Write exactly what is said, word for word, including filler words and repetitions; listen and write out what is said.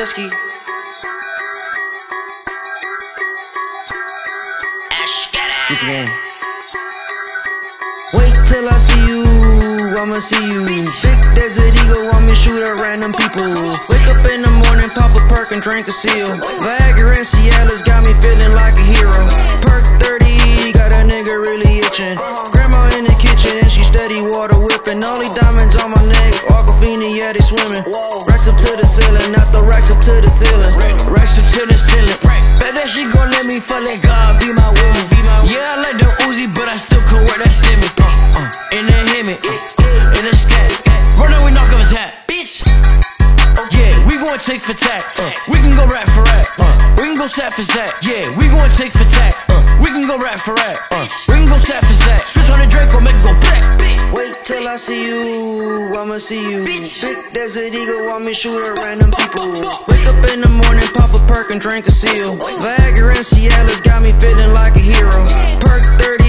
Chesky. What you mean? Wait till I see you, I'ma see you. Big Desert Eagle, want me shoot at random people. Wake up in the morning, pop a perk and drink a seal. Viagra and Cialis got me feeling like a hero. Perk thirty, got a nigga really itching. Grandma in the kitchen and she steady water whipping. Only diamonds on my neck, Aquafina, yeah they swimming. Racks up to the ceiling, not the racks up to the ceiling. Racks up to the ceiling. Bet that she gon' let me fuck, let God be my woman. Yeah, I like the Uzi, but I still could wear that shimmy. Uh, uh, in the Hemi, uh, in the scat. Run out, we knock off his hat, bitch. Yeah, we gon' take for tack. Uh, we can go rat for rat. Uh, we can go sat for sat. Yeah, we gon' take for tack. Uh, we can go rat for rat. Uh, we can go sat for sat. Switch on the Draco, make it go back. Wait till I see you, I'ma see you. Bitch. Big Desert Eagle, want me shoot at random people. Wake up in the morning, pop a perk and drink a seal. Viagra and Cialis got me feeling like a hero. Perk thirty.